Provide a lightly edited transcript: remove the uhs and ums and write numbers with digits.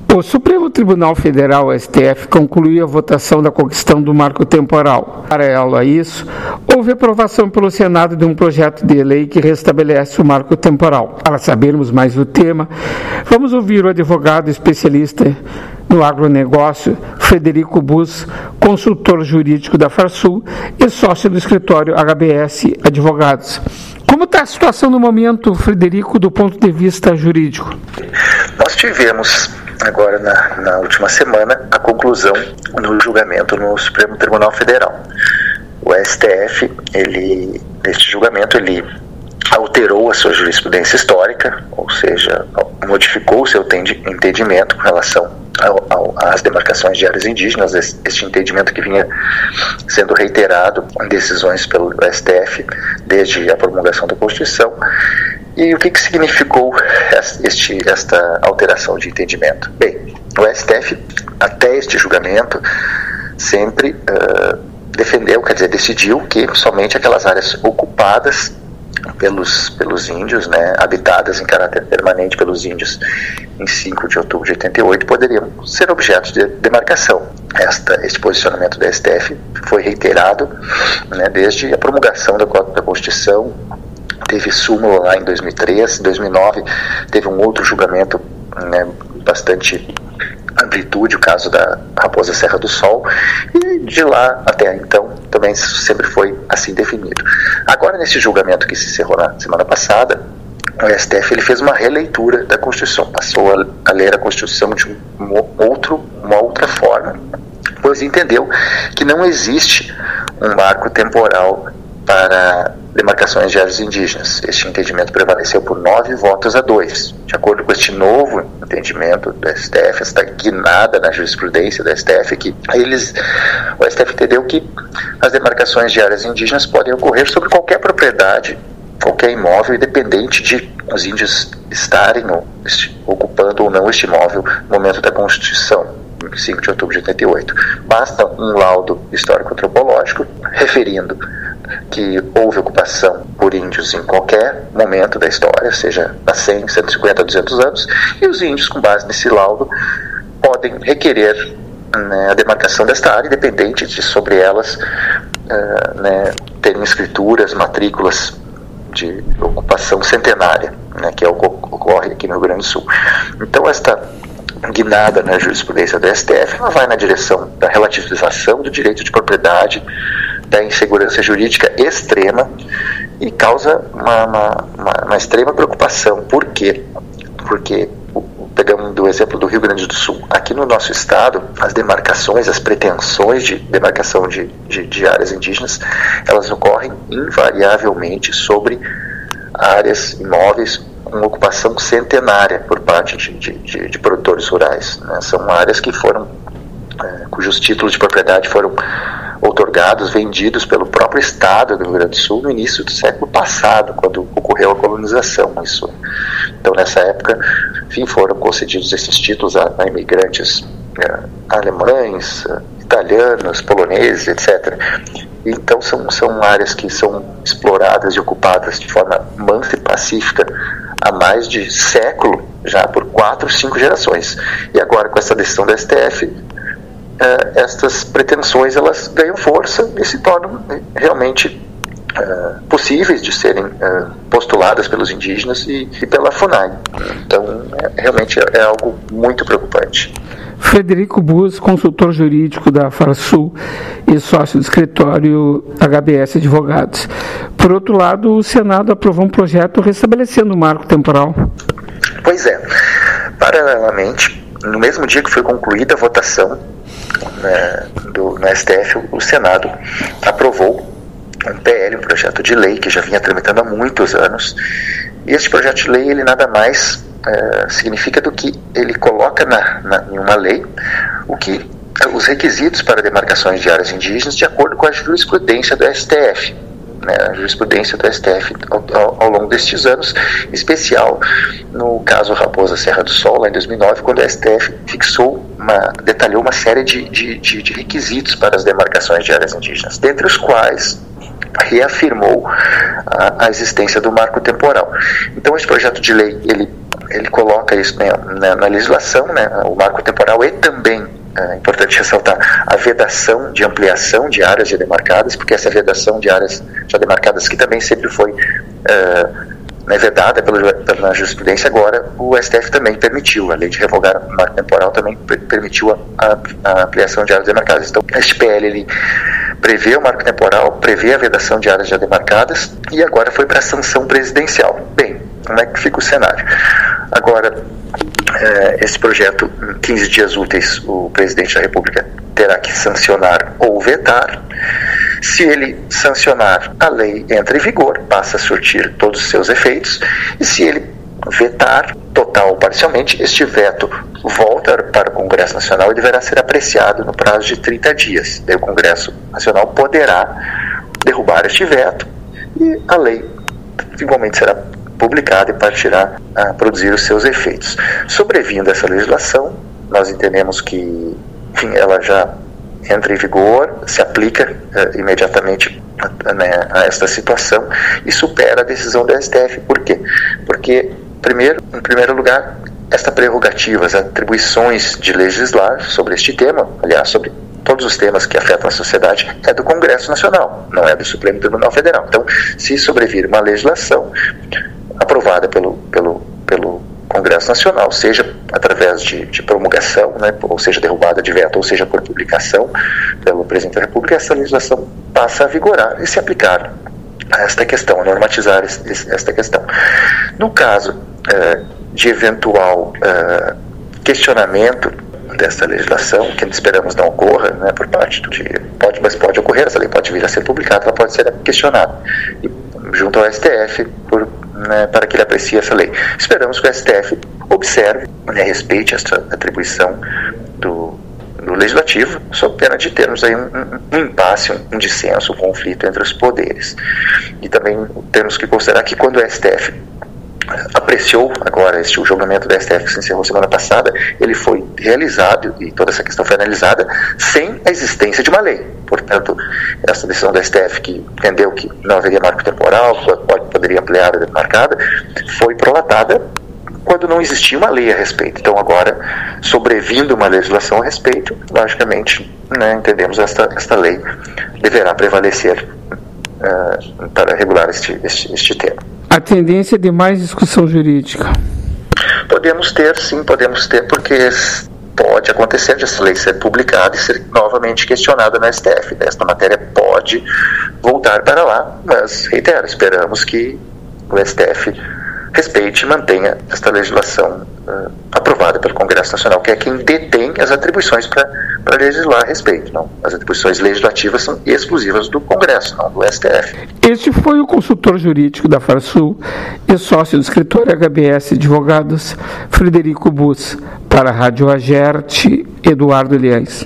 O Supremo Tribunal Federal, STF, concluiu a votação da questão do marco temporal. Paralelo a isso, houve aprovação pelo Senado de um projeto de lei que restabelece o marco temporal. Para sabermos mais do tema, vamos ouvir o advogado especialista no agronegócio, Frederico Bus, consultor jurídico da Farsul e sócio do escritório HBS Advogados. Como está a situação no momento, Frederico, do ponto de vista jurídico? Nós tivemos agora na última semana a conclusão no julgamento no Supremo Tribunal Federal. O STF, neste julgamento, ele alterou a sua jurisprudência histórica, ou seja, modificou o seu entendimento com relação às demarcações de áreas indígenas, este entendimento que vinha sendo reiterado em decisões pelo STF desde a promulgação da Constituição. E o que significou esta alteração de entendimento? Bem, o STF, até este julgamento, sempre decidiu que somente aquelas áreas ocupadas pelos índios, habitadas em caráter permanente pelos índios em 5 de outubro de 88, poderiam ser objeto de demarcação. Este posicionamento da STF foi reiterado desde a promulgação da Constituição. Teve súmula lá em 2003, em 2009 teve um outro julgamento bastante amplitude, o caso da Raposa Serra do Sol, e de lá até então também sempre foi assim definido. Agora, nesse julgamento que se encerrou na semana passada, o STF ele fez uma releitura da Constituição, passou a ler a Constituição de uma outra forma, pois entendeu que não existe um marco temporal para demarcações de áreas indígenas. Este entendimento prevaleceu por 9-2. De acordo com este novo entendimento do STF, esta guinada na jurisprudência do STF, o STF entendeu que as demarcações de áreas indígenas podem ocorrer sobre qualquer propriedade, qualquer imóvel, independente de os índios estarem ocupando ou não este imóvel no momento da Constituição, em 5 de outubro de 88. Basta um laudo histórico-antropológico referindo que houve ocupação por índios em qualquer momento da história, seja há 100, 150, 200 anos, e os índios, com base nesse laudo, podem requerer a demarcação desta área, independente de sobre elas terem escrituras, matrículas de ocupação centenária, que é o que ocorre aqui no Rio Grande do Sul. Então, esta guinada na jurisprudência do STF ela vai na direção da relativização do direito de propriedade, da insegurança jurídica extrema, e causa uma extrema preocupação. Por quê? Porque, pegando o exemplo do Rio Grande do Sul, aqui no nosso estado, as demarcações, as pretensões de demarcação de áreas indígenas, elas ocorrem invariavelmente sobre áreas imóveis com ocupação centenária por parte de produtores rurais. São áreas que cujos títulos de propriedade foram outorgados, vendidos pelo próprio Estado do Rio Grande do Sul no início do século passado, quando ocorreu a colonização. Então, nessa época, foram concedidos esses títulos a imigrantes alemães, italianos, poloneses, etc. Então, são áreas que são exploradas e ocupadas de forma mansa e pacífica há mais de século, já por 4, 5 gerações. E agora, com essa decisão da STF, estas pretensões elas ganham força e se tornam realmente possíveis de serem postuladas pelos indígenas e pela FUNAI. Então, realmente é algo muito preocupante. Frederico Bus, consultor jurídico da Farsul e sócio do escritório HBS Advogados. Por outro lado, o Senado aprovou um projeto restabelecendo o marco temporal. Pois é. Paralelamente, no mesmo dia que foi concluída a votação no STF, o Senado aprovou um PL, um projeto de lei que já vinha tramitando há muitos anos. E este projeto de lei, ele nada mais significa do que ele coloca em uma lei os requisitos para demarcações de áreas indígenas de acordo com a jurisprudência do STF. A jurisprudência do STF ao longo destes anos, em especial no caso Raposa Serra do Sol, lá em 2009, quando o STF detalhou uma série de requisitos para as demarcações de áreas indígenas, dentre os quais reafirmou a existência do marco temporal. Então, esse projeto de lei ele ele coloca isso, né, na legislação, né, o marco temporal, e também, é importante ressaltar, a vedação de ampliação de áreas já demarcadas, porque essa vedação de áreas já demarcadas, que também sempre foi vedada pela jurisprudência, agora o STF também permitiu, a lei de revogar o marco temporal também permitiu a ampliação de áreas demarcadas. Então, este PL, ele prevê o marco temporal, prevê a vedação de áreas já demarcadas, e agora foi para a sanção presidencial. Bem, como é que fica o cenário? Agora, esse projeto, em 15 dias úteis, o presidente da República terá que sancionar ou vetar. Se ele sancionar, a lei entra em vigor, passa a surtir todos os seus efeitos, e se ele vetar, total ou parcialmente, este veto volta para o Congresso Nacional e deverá ser apreciado no prazo de 30 dias. Daí o Congresso Nacional poderá derrubar este veto e a lei igualmente será publicada e partirá a produzir os seus efeitos. Sobrevindo essa legislação, nós entendemos que, enfim, ela já entra em vigor, se aplica imediatamente, né, a esta situação e supera a decisão do STF. Por quê? Porque, em primeiro lugar, esta prerrogativa, as atribuições de legislar sobre este tema, aliás, sobre todos os temas que afetam a sociedade, é do Congresso Nacional, não é do Supremo Tribunal Federal. Então, se sobrevir uma legislação aprovada pelo Congresso Nacional, seja através de promulgação, né, ou seja, derrubada de veto, ou seja, por publicação pelo Presidente da República, essa legislação passa a vigorar e se aplicar a esta questão, a normatizar esta questão. No caso de eventual questionamento dessa legislação, que esperamos não ocorra, né, por parte mas pode ocorrer, essa lei pode vir a ser publicada, ela pode ser questionada e, junto ao STF para que ele aprecie essa lei. Esperamos que o STF observe, né, respeite essa atribuição do Legislativo, sob pena de termos aí um impasse, um dissenso, um conflito entre os poderes. E também temos que considerar que quando o STF apreciou agora o julgamento do STF que se encerrou semana passada, ele foi realizado e toda essa questão foi analisada sem a existência de uma lei. Portanto, essa decisão do STF, que entendeu que não haveria marco temporal, poderia ampliar a demarcada, foi prolatada quando não existia uma lei a respeito. Então, agora, sobrevindo uma legislação a respeito, logicamente, né, entendemos esta lei deverá prevalecer para regular este tema. A tendência de mais discussão jurídica? Podemos ter, sim, porque pode acontecer de essa lei ser publicada e ser novamente questionada no STF. Esta matéria pode voltar para lá, mas, reitero, esperamos que o STF respeite e mantenha esta legislação aprovada pelo Congresso Nacional, que é quem detém as atribuições para legislar a respeito. Não? As atribuições legislativas são exclusivas do Congresso, não do STF. Este foi o consultor jurídico da Farsul e sócio do escritório HBS Advogados, Frederico Bus, para a Rádio Agerte, Eduardo Liães.